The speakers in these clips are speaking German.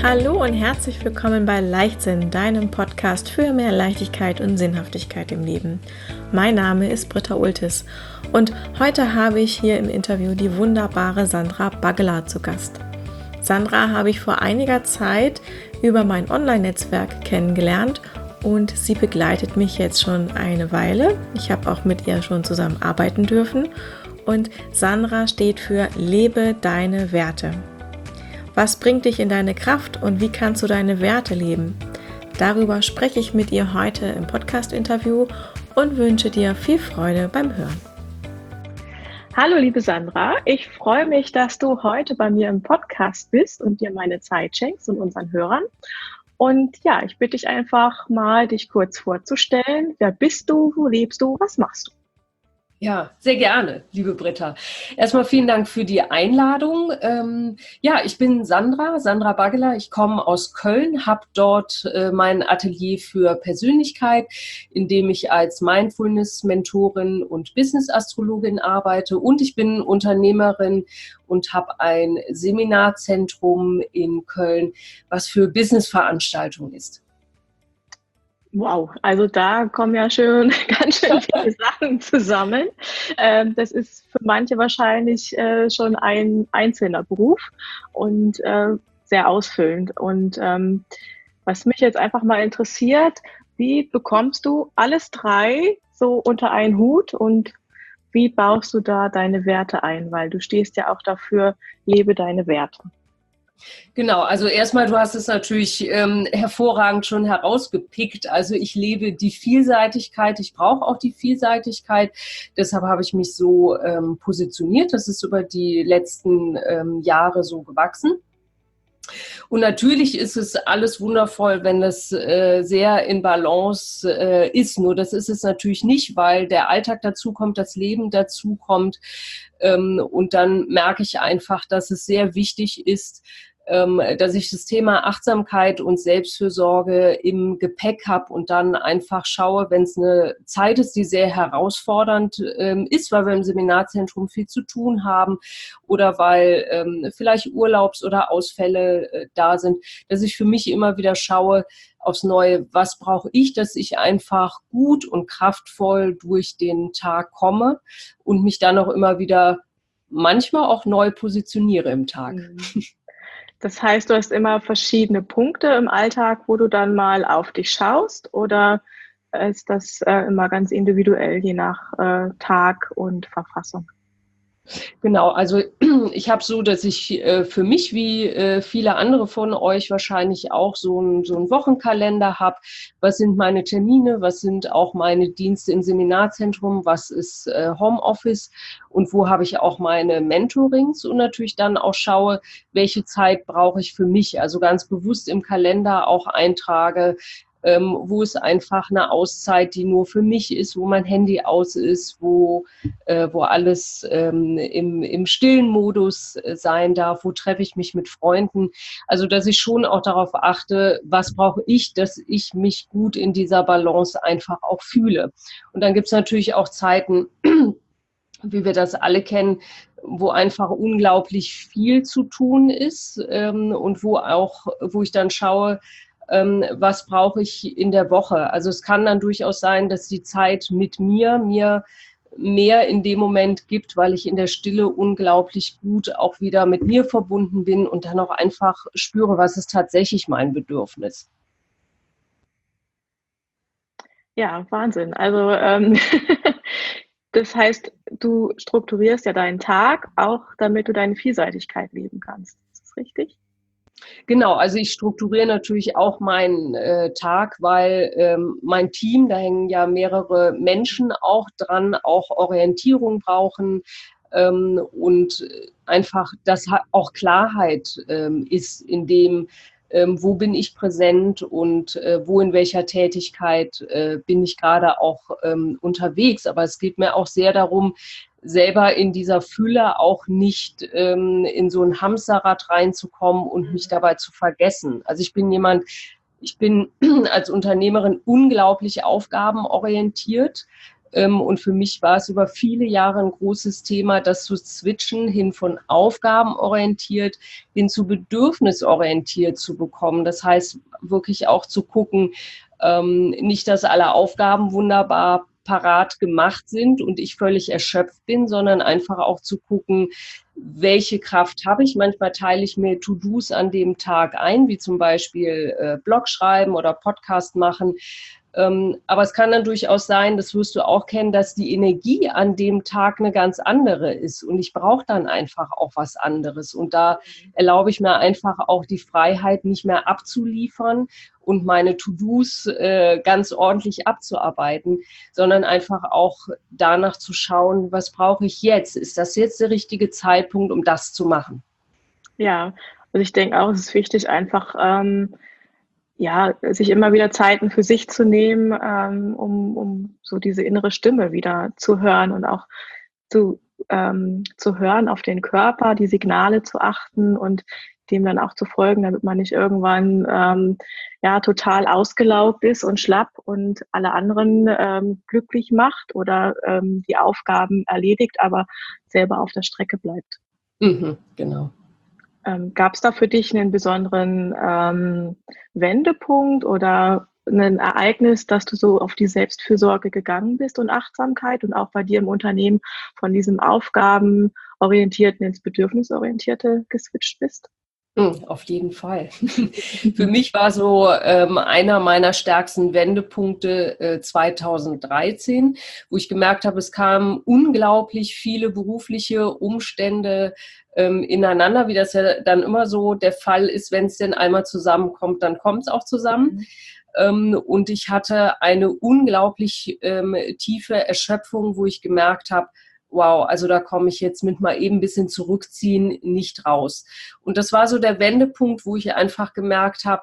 Hallo und herzlich willkommen bei Leichtsinn, deinem Podcast für mehr Leichtigkeit und Sinnhaftigkeit im Leben. Mein Name ist Britta Ultis und heute habe ich hier im Interview die wunderbare Sandra Baggeler zu Gast. Sandra habe ich vor einiger Zeit über mein Online-Netzwerk kennengelernt und sie begleitet mich jetzt schon eine Weile. Ich habe auch mit ihr schon zusammen arbeiten dürfen und Sandra steht für Lebe deine Werte. Was bringt dich in deine Kraft und wie kannst du deine Werte leben? Darüber spreche ich mit ihr heute im Podcast-Interview und wünsche dir viel Freude beim Hören. Hallo liebe Sandra, ich freue mich, dass du heute bei mir im Podcast bist und dir meine Zeit schenkst und unseren Hörern. Und ja, ich bitte dich einfach mal, dich kurz vorzustellen. Wer bist du, wo lebst du, was machst du? Ja, sehr gerne, liebe Britta. Erstmal vielen Dank für die Einladung. Ich bin Sandra Baggeler. Ich komme aus Köln, habe dort mein Atelier für Persönlichkeit, in dem ich als Mindfulness-Mentorin und Business-Astrologin arbeite. Und ich bin Unternehmerin und habe ein Seminarzentrum in Köln, was für Business-Veranstaltungen ist. Wow, also da kommen ja schon ganz schön viele Sachen zusammen. Das ist für manche wahrscheinlich schon ein einzelner Beruf und sehr ausfüllend. Und was mich jetzt einfach mal interessiert, wie bekommst du alles drei so unter einen Hut und wie baust du da deine Werte ein? Weil du stehst ja auch dafür, lebe deine Werte. Genau, also erstmal, du hast es natürlich hervorragend schon herausgepickt. Also ich lebe die Vielseitigkeit, ich brauche auch die Vielseitigkeit. Deshalb habe ich mich so positioniert. Das ist über die letzten Jahre so gewachsen. Und natürlich ist es alles wundervoll, wenn das sehr in Balance ist. Nur das ist es natürlich nicht, weil der Alltag dazukommt, das Leben dazukommt. Und dann merke ich einfach, dass es sehr wichtig ist, dass ich das Thema Achtsamkeit und Selbstfürsorge im Gepäck habe und dann einfach schaue, wenn es eine Zeit ist, die sehr herausfordernd ist, weil wir im Seminarzentrum viel zu tun haben oder weil vielleicht Urlaubs- oder Ausfälle da sind, dass ich für mich immer wieder schaue aufs Neue, was brauche ich, dass ich einfach gut und kraftvoll durch den Tag komme und mich dann auch immer wieder manchmal auch neu positioniere im Tag. Das heißt, du hast immer verschiedene Punkte im Alltag, wo du dann mal auf dich schaust, oder ist das immer ganz individuell, je nach Tag und Verfassung? Genau, also ich habe so, dass ich für mich, wie viele andere von euch wahrscheinlich auch, so einen Wochenkalender habe. Was sind meine Termine, was sind auch meine Dienste im Seminarzentrum, was ist Homeoffice und wo habe ich auch meine Mentorings und natürlich dann auch schaue, welche Zeit brauche ich für mich. Also ganz bewusst im Kalender auch eintrage, wo es einfach eine Auszeit, die nur für mich ist, wo mein Handy aus ist, wo alles im stillen Modus sein darf, wo treffe ich mich mit Freunden. Also dass ich schon auch darauf achte, was brauche ich, dass ich mich gut in dieser Balance einfach auch fühle. Und dann gibt es natürlich auch Zeiten, wie wir das alle kennen, wo einfach unglaublich viel zu tun ist und wo ich dann schaue, was brauche ich in der Woche. Also es kann dann durchaus sein, dass die Zeit mit mir mehr in dem Moment gibt, weil ich in der Stille unglaublich gut auch wieder mit mir verbunden bin und dann auch einfach spüre, was ist tatsächlich mein Bedürfnis. Ja, Wahnsinn. Also das heißt, du strukturierst ja deinen Tag auch, damit du deine Vielseitigkeit leben kannst. Ist das richtig? Genau, also ich strukturiere natürlich auch meinen Tag, weil mein Team, da hängen ja mehrere Menschen auch dran, auch Orientierung brauchen und einfach, dass auch Klarheit ist in dem, wo bin ich präsent und wo in welcher Tätigkeit bin ich gerade auch unterwegs. Aber es geht mir auch sehr darum, selber in dieser Fülle auch nicht in so ein Hamsterrad reinzukommen und mich dabei zu vergessen. Also ich bin als Unternehmerin unglaublich aufgabenorientiert. Und für mich war es über viele Jahre ein großes Thema, das zu switchen, hin von aufgabenorientiert hin zu bedürfnisorientiert zu bekommen. Das heißt, wirklich auch zu gucken, nicht, dass alle Aufgaben wunderbar parat gemacht sind und ich völlig erschöpft bin, sondern einfach auch zu gucken, welche Kraft habe ich. Manchmal teile ich mir To-Dos an dem Tag ein, wie zum Beispiel Blog schreiben oder Podcast machen. Aber es kann dann durchaus sein, das wirst du auch kennen, dass die Energie an dem Tag eine ganz andere ist. Und ich brauche dann einfach auch was anderes. Und da erlaube ich mir einfach auch die Freiheit, nicht mehr abzuliefern und meine To-Dos ganz ordentlich abzuarbeiten, sondern einfach auch danach zu schauen, was brauche ich jetzt? Ist das jetzt der richtige Zeitpunkt, um das zu machen? Ja, also ich denke auch, es ist wichtig, einfach ja, sich immer wieder Zeiten für sich zu nehmen, um so diese innere Stimme wieder zu hören und auch zu hören auf den Körper, die Signale zu achten und dem dann auch zu folgen, damit man nicht irgendwann ja total ausgelaugt ist und schlapp und alle anderen glücklich macht oder die Aufgaben erledigt, aber selber auf der Strecke bleibt. Genau. Gab es da für dich einen besonderen Wendepunkt oder ein Ereignis, dass du so auf die Selbstfürsorge gegangen bist und Achtsamkeit und auch bei dir im Unternehmen von diesem Aufgabenorientierten ins Bedürfnisorientierte geswitcht bist? Auf jeden Fall. Für mich war so einer meiner stärksten Wendepunkte 2013, wo ich gemerkt habe, es kamen unglaublich viele berufliche Umstände ineinander, wie das ja dann immer so der Fall ist, wenn es denn einmal zusammenkommt, dann kommt es auch zusammen. Und ich hatte eine unglaublich tiefe Erschöpfung, wo ich gemerkt habe, wow, also da komme ich jetzt mit mal eben ein bisschen zurückziehen nicht raus. Und das war so der Wendepunkt, wo ich einfach gemerkt habe,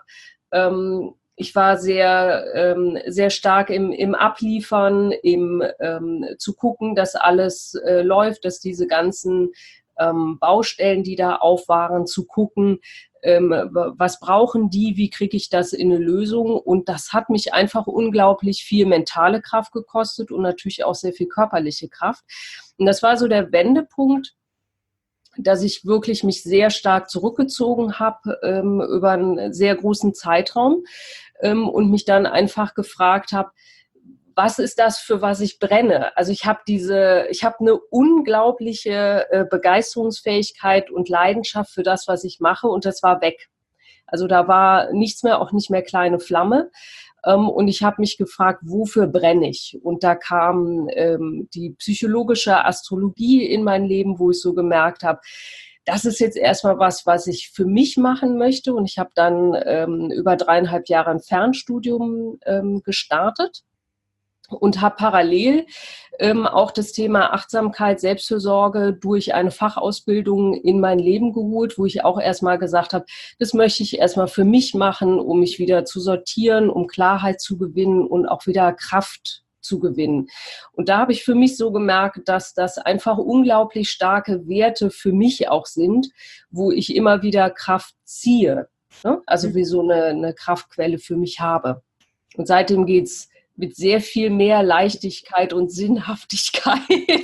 ich war sehr stark im Abliefern, zu gucken, dass alles läuft, dass diese ganzen Baustellen, die da auf waren, zu gucken, was brauchen die, wie kriege ich das in eine Lösung? Und das hat mich einfach unglaublich viel mentale Kraft gekostet und natürlich auch sehr viel körperliche Kraft. Und das war so der Wendepunkt, dass ich wirklich mich sehr stark zurückgezogen habe über einen sehr großen Zeitraum und mich dann einfach gefragt habe, was ist das, für was ich brenne? Also ich habe eine unglaubliche Begeisterungsfähigkeit und Leidenschaft für das, was ich mache, und das war weg. Also da war nichts mehr, auch nicht mehr kleine Flamme. Und ich habe mich gefragt, wofür brenne ich? Und da kam die psychologische Astrologie in mein Leben, wo ich so gemerkt habe, das ist jetzt erstmal was ich für mich machen möchte. Und ich habe dann über 3,5 Jahre ein Fernstudium gestartet und habe parallel auch das Thema Achtsamkeit, Selbstfürsorge durch eine Fachausbildung in mein Leben geholt, wo ich auch erstmal gesagt habe, das möchte ich erstmal für mich machen, um mich wieder zu sortieren, um Klarheit zu gewinnen und auch wieder Kraft zu gewinnen. Und da habe ich für mich so gemerkt, dass das einfach unglaublich starke Werte für mich auch sind, wo ich immer wieder Kraft ziehe, ne? Also wie so eine Kraftquelle für mich habe. Und seitdem geht's mit sehr viel mehr Leichtigkeit und Sinnhaftigkeit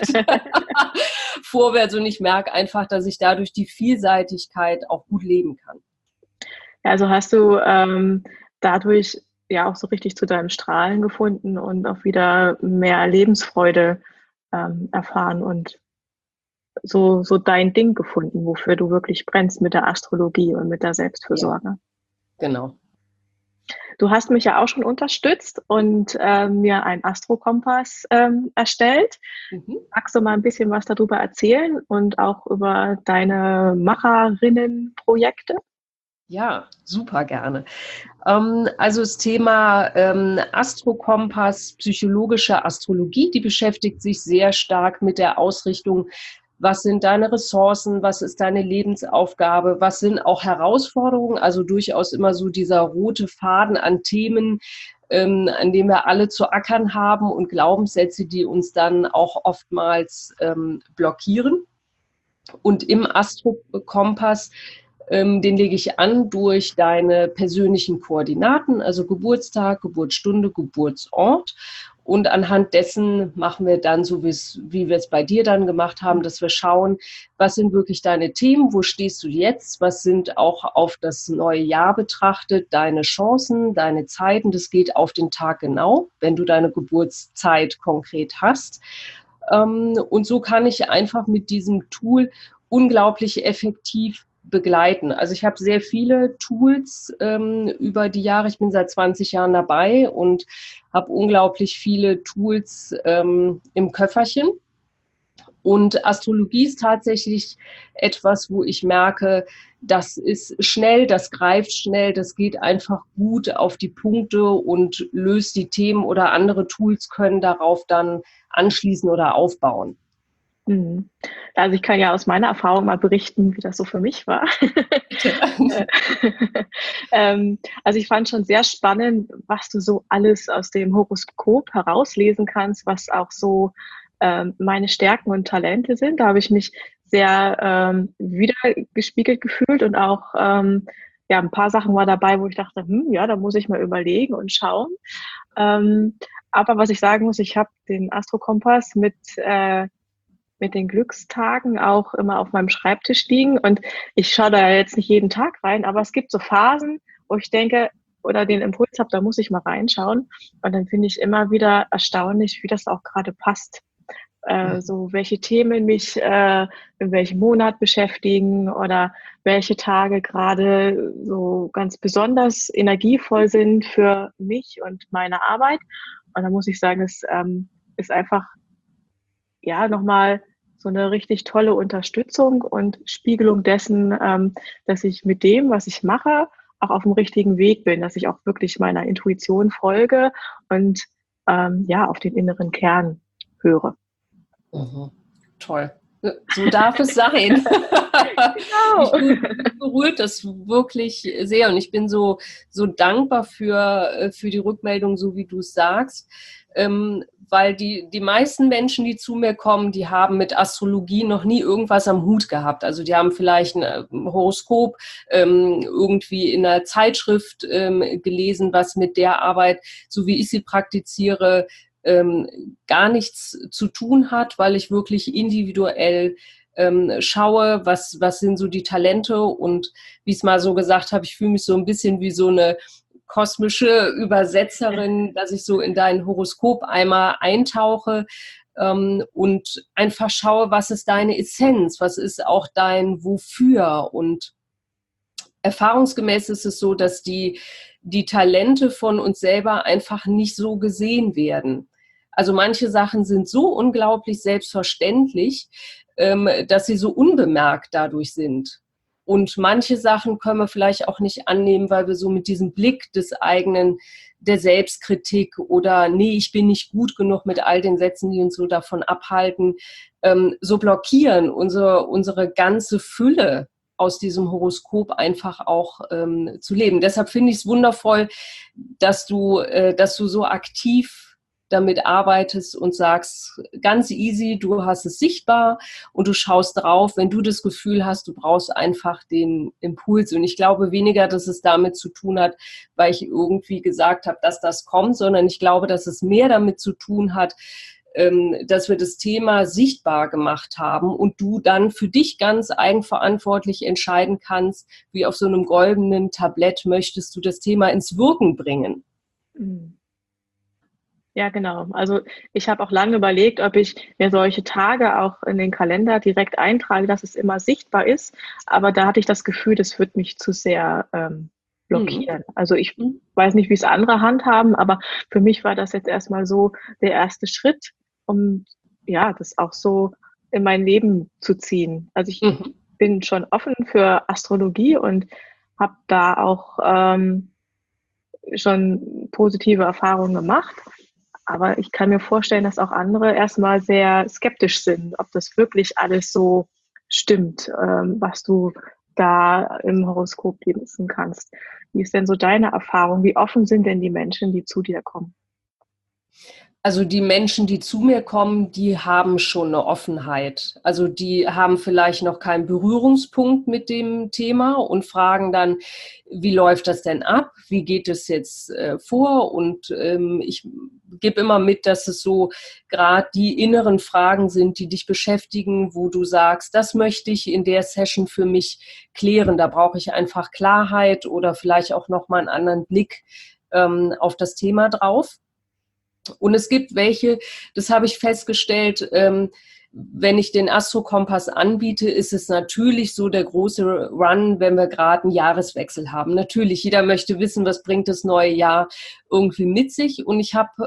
vorwärts. Und ich merke einfach, dass ich dadurch die Vielseitigkeit auch gut leben kann. Also hast du dadurch ja auch so richtig zu deinem Strahlen gefunden und auch wieder mehr Lebensfreude erfahren und so dein Ding gefunden, wofür du wirklich brennst mit der Astrologie und mit der Selbstfürsorge. Ja, genau. Du hast mich ja auch schon unterstützt und mir einen Astrokompass erstellt. Magst du mal ein bisschen was darüber erzählen und auch über deine Macherinnenprojekte? Ja, super gerne. Also das Thema Astrokompass, psychologische Astrologie, die beschäftigt sich sehr stark mit der Ausrichtung, was sind deine Ressourcen, was ist deine Lebensaufgabe, was sind auch Herausforderungen, also durchaus immer so dieser rote Faden an Themen, an dem wir alle zu ackern haben, und Glaubenssätze, die uns dann auch oftmals blockieren. Und im Astrokompass Den lege ich an durch deine persönlichen Koordinaten, also Geburtstag, Geburtsstunde, Geburtsort. Und anhand dessen machen wir dann, so wie wir es bei dir dann gemacht haben, dass wir schauen, was sind wirklich deine Themen, wo stehst du jetzt, was sind auch auf das neue Jahr betrachtet deine Chancen, deine Zeiten. Das geht auf den Tag genau, wenn du deine Geburtszeit konkret hast. Und so kann ich einfach mit diesem Tool unglaublich effektiv begleiten. Also ich habe sehr viele Tools über die Jahre. Ich bin seit 20 Jahren dabei und habe unglaublich viele Tools im Köfferchen. Und Astrologie ist tatsächlich etwas, wo ich merke, das ist schnell, das greift schnell, das geht einfach gut auf die Punkte und löst die Themen, oder andere Tools können darauf dann anschließen oder aufbauen. Also ich kann ja aus meiner Erfahrung mal berichten, wie das so für mich war. Also ich fand schon sehr spannend, was du so alles aus dem Horoskop herauslesen kannst, was auch so meine Stärken und Talente sind. Da habe ich mich sehr wiedergespiegelt gefühlt und auch ja, ein paar Sachen war dabei, wo ich dachte, ja, da muss ich mal überlegen und schauen. Aber was ich sagen muss, ich habe den Astrokompass mit den Glückstagen auch immer auf meinem Schreibtisch liegen. Und ich schaue da jetzt nicht jeden Tag rein, aber es gibt so Phasen, wo ich denke oder den Impuls habe, da muss ich mal reinschauen. Und dann finde ich immer wieder erstaunlich, wie das auch gerade passt. So welche Themen mich in welchem Monat beschäftigen oder welche Tage gerade so ganz besonders energievoll sind für mich und meine Arbeit. Und da muss ich sagen, es ist einfach ja nochmal so eine richtig tolle Unterstützung und Spiegelung dessen, dass ich mit dem, was ich mache, auch auf dem richtigen Weg bin, dass ich auch wirklich meiner Intuition folge und ja, auf den inneren Kern höre. Mhm. Toll. So darf es sein. Genau. Mich berührt das wirklich sehr und ich bin so dankbar für die Rückmeldung, so wie du es sagst, weil die meisten Menschen, die zu mir kommen, die haben mit Astrologie noch nie irgendwas am Hut gehabt. Also die haben vielleicht ein Horoskop irgendwie in einer Zeitschrift gelesen, was mit der Arbeit, so wie ich sie praktiziere, gar nichts zu tun hat, weil ich wirklich individuell schaue, was sind so die Talente, und wie ich es mal so gesagt habe, ich fühle mich so ein bisschen wie so eine kosmische Übersetzerin, dass ich so in dein Horoskop einmal eintauche und einfach schaue, was ist deine Essenz, was ist auch dein Wofür. Und erfahrungsgemäß ist es so, dass die Talente von uns selber einfach nicht so gesehen werden. Also manche Sachen sind so unglaublich selbstverständlich, dass sie so unbemerkt dadurch sind. Und manche Sachen können wir vielleicht auch nicht annehmen, weil wir so mit diesem Blick der Selbstkritik oder nee, ich bin nicht gut genug, mit all den Sätzen, die uns so davon abhalten, so blockieren, unsere ganze Fülle aus diesem Horoskop einfach auch zu leben. Deshalb finde ich es wundervoll, dass du so aktiv damit arbeitest und sagst, ganz easy, du hast es sichtbar und du schaust drauf, wenn du das Gefühl hast, du brauchst einfach den Impuls. Und ich glaube weniger, dass es damit zu tun hat, weil ich irgendwie gesagt habe, dass das kommt, sondern ich glaube, dass es mehr damit zu tun hat, dass wir das Thema sichtbar gemacht haben und du dann für dich ganz eigenverantwortlich entscheiden kannst, wie auf so einem goldenen Tablett möchtest du das Thema ins Wirken bringen. Ja, genau. Also ich habe auch lange überlegt, ob ich mir solche Tage auch in den Kalender direkt eintrage, dass es immer sichtbar ist. Aber da hatte ich das Gefühl, das wird mich zu sehr blockieren. Also ich weiß nicht, wie es andere handhaben, aber für mich war das jetzt erstmal so der erste Schritt, um ja, das auch so in mein Leben zu ziehen. Also ich bin schon offen für Astrologie und habe da auch schon positive Erfahrungen gemacht. Aber ich kann mir vorstellen, dass auch andere erstmal sehr skeptisch sind, ob das wirklich alles so stimmt, was du da im Horoskop lesen kannst. Wie ist denn so deine Erfahrung? Wie offen sind denn die Menschen, die zu dir kommen? Also die Menschen, die zu mir kommen, die haben schon eine Offenheit. Also die haben vielleicht noch keinen Berührungspunkt mit dem Thema und fragen dann, wie läuft das denn ab? Wie geht es jetzt vor? Und ich gebe immer mit, dass es so gerade die inneren Fragen sind, die dich beschäftigen, wo du sagst, das möchte ich in der Session für mich klären. Da brauche ich einfach Klarheit oder vielleicht auch nochmal einen anderen Blick auf das Thema drauf. Und es gibt welche, das habe ich festgestellt, wenn ich den Astro-Kompass anbiete, ist es natürlich so der große Run, wenn wir gerade einen Jahreswechsel haben. Natürlich, jeder möchte wissen, was bringt das neue Jahr irgendwie mit sich. Und ich habe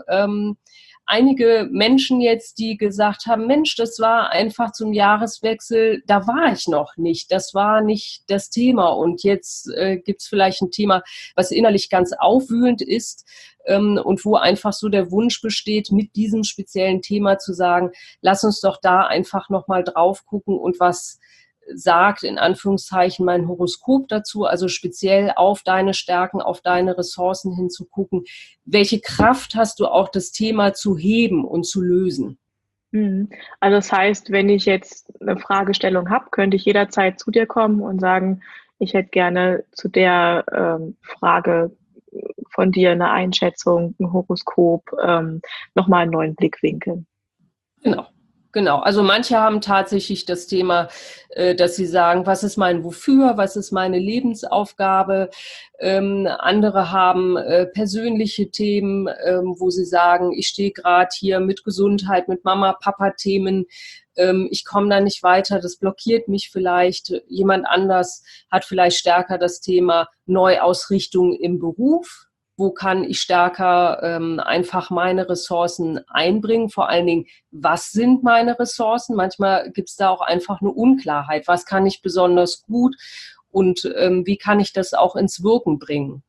einige Menschen jetzt, die gesagt haben, Mensch, das war einfach zum Jahreswechsel, da war ich noch nicht, das war nicht das Thema. Und jetzt gibt es vielleicht ein Thema, was innerlich ganz aufwühlend ist, und wo einfach so der Wunsch besteht, mit diesem speziellen Thema zu sagen, lass uns doch da einfach nochmal drauf gucken und was sagt in Anführungszeichen mein Horoskop dazu, also speziell auf deine Stärken, auf deine Ressourcen hinzugucken. Welche Kraft hast du auch, das Thema zu heben und zu lösen? Also das heißt, wenn ich jetzt eine Fragestellung habe, könnte ich jederzeit zu dir kommen und sagen, ich hätte gerne zu der Frage von dir eine Einschätzung, ein Horoskop, nochmal einen neuen Blickwinkel. Genau. Genau, also manche haben tatsächlich das Thema, dass sie sagen, was ist mein Wofür, was ist meine Lebensaufgabe. Andere haben persönliche Themen, wo sie sagen, ich stehe gerade hier mit Gesundheit, mit Mama-Papa-Themen. Ich komme da nicht weiter, das blockiert mich vielleicht. Jemand anders hat vielleicht stärker das Thema Neuausrichtung im Beruf. Wo kann ich stärker einfach meine Ressourcen einbringen? Vor allen Dingen, was sind meine Ressourcen? Manchmal gibt es da auch einfach eine Unklarheit. Was kann ich besonders gut und wie kann ich das auch ins Wirken bringen?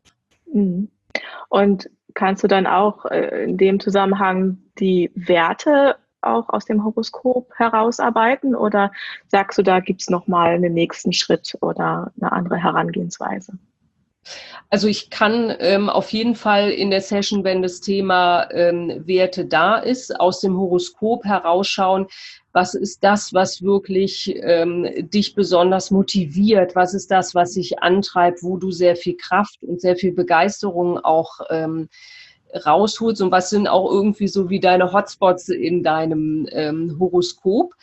Und kannst du dann auch in dem Zusammenhang die Werte auch aus dem Horoskop herausarbeiten oder sagst du, da gibt es nochmal einen nächsten Schritt oder eine andere Herangehensweise? Also ich kann auf jeden Fall in der Session, wenn das Thema Werte da ist, aus dem Horoskop herausschauen, was ist das, was wirklich dich besonders motiviert? Was ist das, was dich antreibt, wo du sehr viel Kraft und sehr viel Begeisterung auch rausholst? Und was sind auch irgendwie so wie deine Hotspots in deinem Horoskop?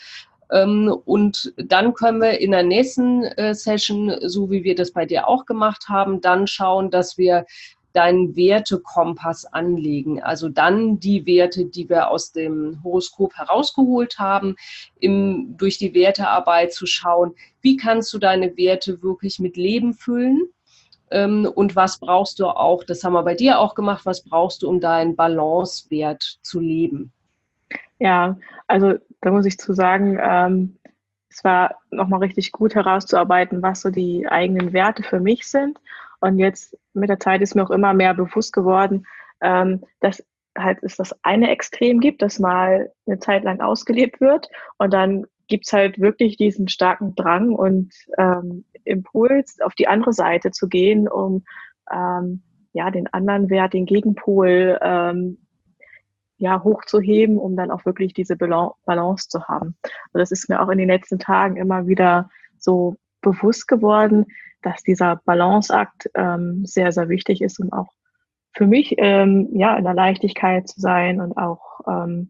Und dann können wir in der nächsten Session, so wie wir das bei dir auch gemacht haben, dann schauen, dass wir deinen Wertekompass anlegen. Also dann die Werte, die wir aus dem Horoskop herausgeholt haben, durch die Wertearbeit zu schauen, wie kannst du deine Werte wirklich mit Leben füllen? Und was brauchst du auch, das haben wir bei dir auch gemacht, was brauchst du, um deinen Balancewert zu leben? Ja, also da muss ich zu sagen, es war nochmal richtig gut herauszuarbeiten, was so die eigenen Werte für mich sind. Und jetzt mit der Zeit ist mir auch immer mehr bewusst geworden, dass halt es das eine Extrem gibt, das mal eine Zeit lang ausgelebt wird. Und dann gibt's halt wirklich diesen starken Drang und Impuls, auf die andere Seite zu gehen, um ja den anderen Wert, den Gegenpol ja, hochzuheben, um dann auch wirklich diese Balance zu haben. Also das ist mir auch in den letzten Tagen immer wieder so bewusst geworden, dass dieser Balanceakt sehr, sehr wichtig ist, um auch für mich ja in der Leichtigkeit zu sein und auch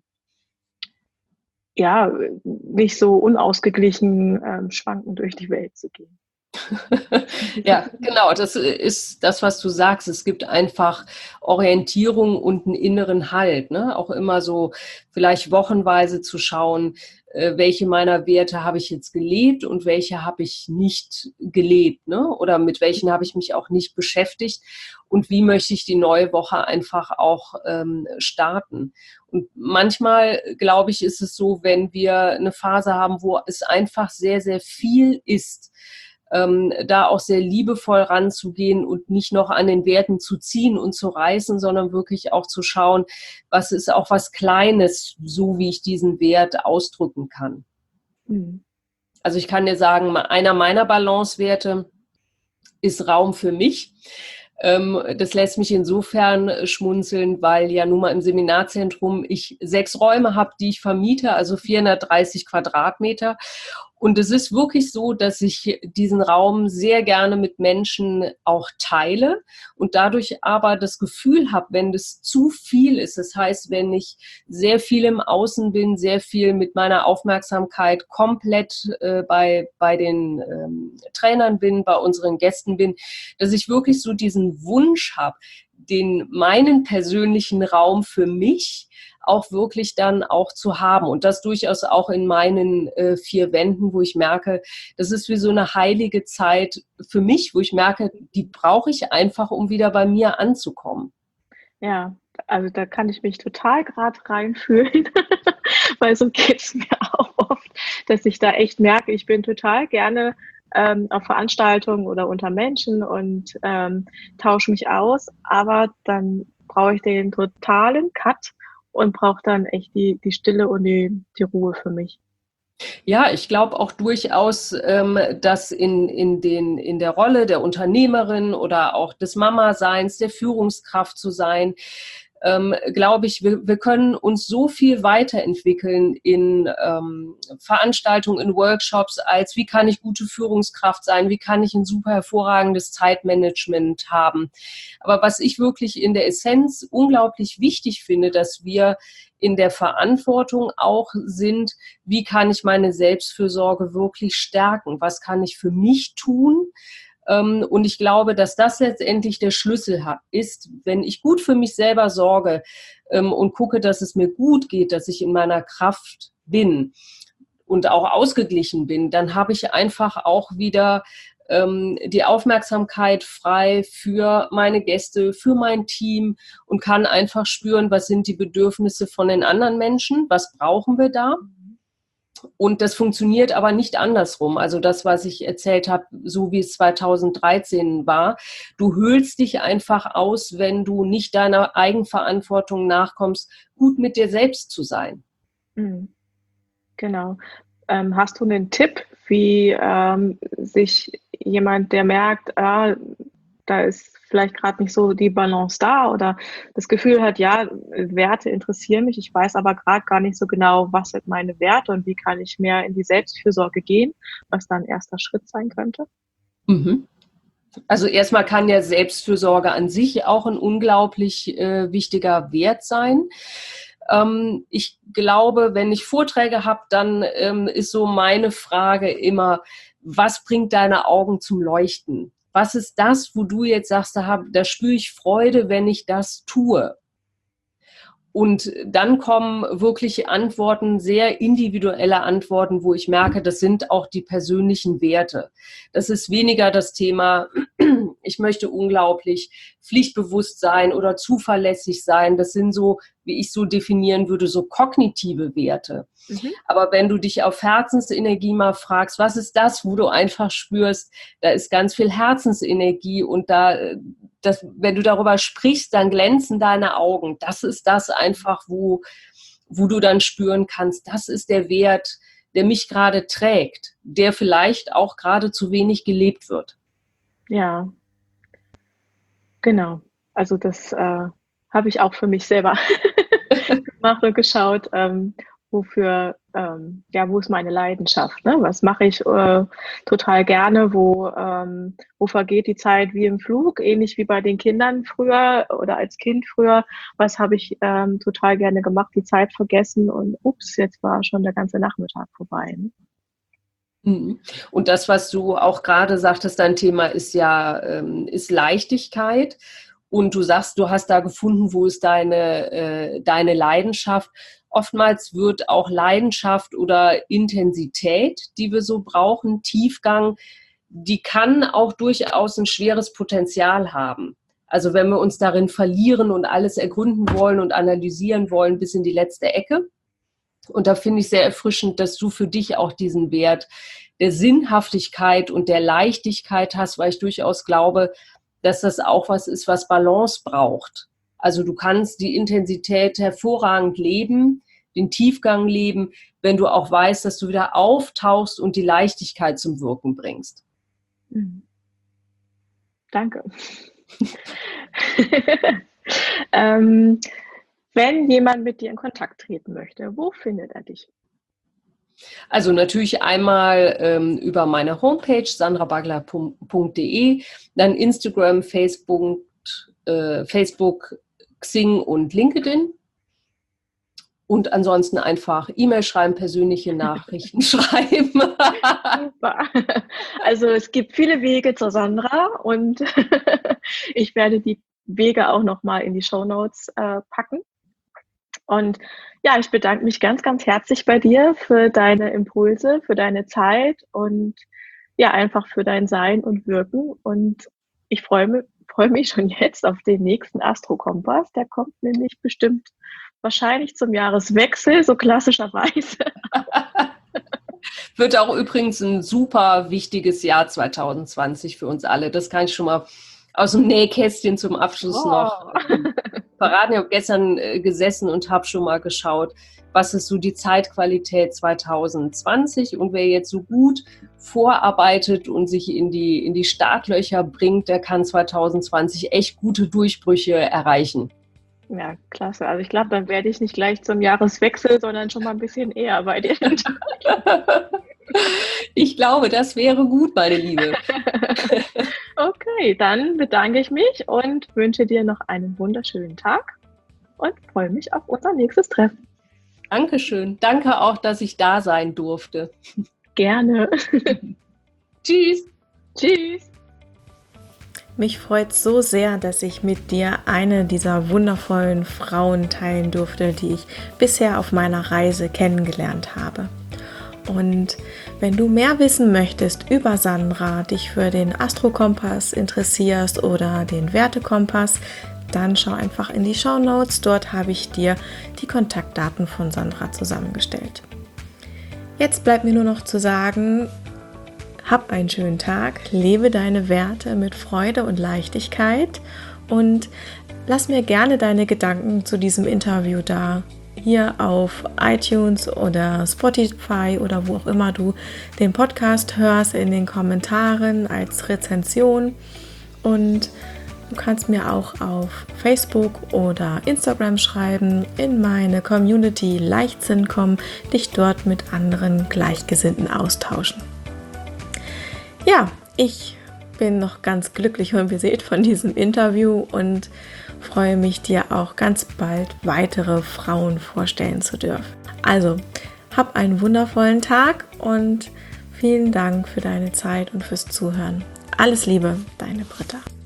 ja nicht so unausgeglichen schwankend durch die Welt zu gehen. Ja, genau, das ist das, was du sagst. Es gibt einfach Orientierung und einen inneren Halt, ne? Auch immer so vielleicht wochenweise zu schauen, welche meiner Werte habe ich jetzt gelebt und welche habe ich nicht gelebt, ne? Oder mit welchen habe ich mich auch nicht beschäftigt und wie möchte ich die neue Woche einfach auch starten. Und manchmal, glaube ich, ist es so, wenn wir eine Phase haben, wo es einfach sehr, sehr viel ist, da auch sehr liebevoll ranzugehen und nicht noch an den Werten zu ziehen und zu reißen, sondern wirklich auch zu schauen, was ist auch was Kleines, so wie ich diesen Wert ausdrücken kann. Mhm. Also ich kann dir sagen, einer meiner Balancewerte ist Raum für mich. Das lässt mich insofern schmunzeln, weil ja nun mal im Seminarzentrum ich 6 Räume habe, die ich vermiete, also 430 Quadratmeter. Und es ist wirklich so, dass ich diesen Raum sehr gerne mit Menschen auch teile und dadurch aber das Gefühl habe, wenn das zu viel ist, das heißt, wenn ich sehr viel im Außen bin, sehr viel mit meiner Aufmerksamkeit komplett bei den Trainern bin, bei unseren Gästen bin, dass ich wirklich so diesen Wunsch habe, meinen persönlichen Raum für mich auch wirklich dann auch zu haben und das durchaus auch in meinen 4 Wänden, wo ich merke, das ist wie so eine heilige Zeit für mich, wo ich merke, die brauche ich einfach, um wieder bei mir anzukommen. Ja, also da kann ich mich total gerade reinfühlen, weil so geht's mir auch oft, dass ich da echt merke, ich bin total gerne auf Veranstaltungen oder unter Menschen und tausche mich aus, aber dann brauche ich den totalen Cut und brauche dann echt die Stille und die Ruhe für mich. Ja, ich glaube auch durchaus, dass in der Rolle der Unternehmerin oder auch des Mama-Seins, der Führungskraft zu sein, glaube ich, wir können uns so viel weiterentwickeln in Veranstaltungen, in Workshops, als wie kann ich gute Führungskraft sein, wie kann ich ein super hervorragendes Zeitmanagement haben. Aber was ich wirklich in der Essenz unglaublich wichtig finde, dass wir in der Verantwortung auch sind, wie kann ich meine Selbstfürsorge wirklich stärken? Was kann ich für mich tun? Und ich glaube, dass das letztendlich der Schlüssel ist, wenn ich gut für mich selber sorge und gucke, dass es mir gut geht, dass ich in meiner Kraft bin und auch ausgeglichen bin, dann habe ich einfach auch wieder die Aufmerksamkeit frei für meine Gäste, für mein Team und kann einfach spüren, was sind die Bedürfnisse von den anderen Menschen, was brauchen wir da. Und das funktioniert aber nicht andersrum. Also das, was ich erzählt habe, so wie es 2013 war. Du höhlst dich einfach aus, wenn du nicht deiner Eigenverantwortung nachkommst, gut mit dir selbst zu sein. Mhm. Genau. Hast du einen Tipp, wie sich jemand, der merkt, da ist vielleicht gerade nicht so die Balance da oder das Gefühl hat, ja, Werte interessieren mich, ich weiß aber gerade gar nicht so genau, was sind meine Werte und wie kann ich mehr in die Selbstfürsorge gehen, was dann 'n erster Schritt sein könnte? Mhm. Also erstmal kann ja Selbstfürsorge an sich auch ein unglaublich wichtiger Wert sein. Ich glaube, wenn ich Vorträge habe, dann ist so meine Frage immer, was bringt deine Augen zum Leuchten? Was ist das, wo du jetzt sagst, da spüre ich Freude, wenn ich das tue? Und dann kommen wirklich Antworten, sehr individuelle Antworten, wo ich merke, das sind auch die persönlichen Werte. Das ist weniger das Thema, ich möchte unglaublich pflichtbewusst sein oder zuverlässig sein. Das sind so, wie ich so definieren würde, so kognitive Werte. Mhm. Aber wenn du dich auf Herzensenergie mal fragst, was ist das, wo du einfach spürst, da ist ganz viel Herzensenergie und wenn du darüber sprichst, dann glänzen deine Augen. Das ist das einfach, wo du dann spüren kannst, das ist der Wert, der mich gerade trägt, der vielleicht auch gerade zu wenig gelebt wird. Ja, genau. Also das, habe ich auch für mich selber gemacht und geschaut, wofür ja, wo ist meine Leidenschaft, ne? Was mache ich, total gerne? Wo vergeht die Zeit wie im Flug, ähnlich wie bei den Kindern früher oder als Kind früher. Was habe ich, total gerne gemacht, die Zeit vergessen und ups, jetzt war schon der ganze Nachmittag vorbei, ne? Mhm. Und das, was du auch gerade sagtest, dein Thema ist ja ist Leichtigkeit. Und du sagst, du hast da gefunden, wo ist deine Leidenschaft. Oftmals wird auch Leidenschaft oder Intensität, die wir so brauchen, Tiefgang, die kann auch durchaus ein schweres Potenzial haben. Also wenn wir uns darin verlieren und alles ergründen wollen und analysieren wollen bis in die letzte Ecke. Und da finde ich sehr erfrischend, dass du für dich auch diesen Wert der Sinnhaftigkeit und der Leichtigkeit hast, weil ich durchaus glaube, dass das auch was ist, was Balance braucht. Also du kannst die Intensität hervorragend leben, den Tiefgang leben, wenn du auch weißt, dass du wieder auftauchst und die Leichtigkeit zum Wirken bringst. Mhm. Danke. Ähm, Wenn jemand mit dir in Kontakt treten möchte, wo findet er dich? Also natürlich einmal über meine Homepage sandrabagler.de, dann Instagram, Facebook, Xing und LinkedIn. Und ansonsten einfach E-Mail schreiben, persönliche Nachrichten schreiben. Super. Also es gibt viele Wege zur Sandra und ich werde die Wege auch noch mal in die Shownotes packen. Und ja, ich bedanke mich ganz, ganz herzlich bei dir für deine Impulse, für deine Zeit und ja, einfach für dein Sein und Wirken. Und ich freue mich schon jetzt auf den nächsten Astro-Kompass. Der kommt nämlich bestimmt wahrscheinlich zum Jahreswechsel, so klassischerweise. Wird auch übrigens ein super wichtiges Jahr 2020 für uns alle. Das kann ich schon mal aus dem Nähkästchen zum Abschluss noch verraten. Ich habe gestern gesessen und habe schon mal geschaut, was ist so die Zeitqualität 2020, und wer jetzt so gut vorarbeitet und sich in die Startlöcher bringt, der kann 2020 echt gute Durchbrüche erreichen. Ja, klasse. Also ich glaube, dann werde ich nicht gleich zum Jahreswechsel, sondern schon mal ein bisschen eher bei dir. Ich glaube, das wäre gut, meine Liebe. Okay, dann bedanke ich mich und wünsche dir noch einen wunderschönen Tag und freue mich auf unser nächstes Treffen. Dankeschön. Danke auch, dass ich da sein durfte. Gerne. Tschüss. Tschüss. Mich freut so sehr, dass ich mit dir eine dieser wundervollen Frauen teilen durfte, die ich bisher auf meiner Reise kennengelernt habe. Und wenn du mehr wissen möchtest über Sandra, dich für den Astro-Kompass interessierst oder den Wertekompass, dann schau einfach in die Shownotes. Dort habe ich dir die Kontaktdaten von Sandra zusammengestellt. Jetzt bleibt mir nur noch zu sagen, hab einen schönen Tag, lebe deine Werte mit Freude und Leichtigkeit und lass mir gerne deine Gedanken zu diesem Interview da. Hier auf iTunes oder Spotify oder wo auch immer du den Podcast hörst, in den Kommentaren als Rezension. Und du kannst mir auch auf Facebook oder Instagram schreiben, in meine Community Leichtsinn kommen, dich dort mit anderen Gleichgesinnten austauschen. Ja, ich bin noch ganz glücklich und beseelt von diesem Interview und freue mich, dir auch ganz bald weitere Frauen vorstellen zu dürfen. Also, hab einen wundervollen Tag und vielen Dank für deine Zeit und fürs Zuhören. Alles Liebe, deine Britta.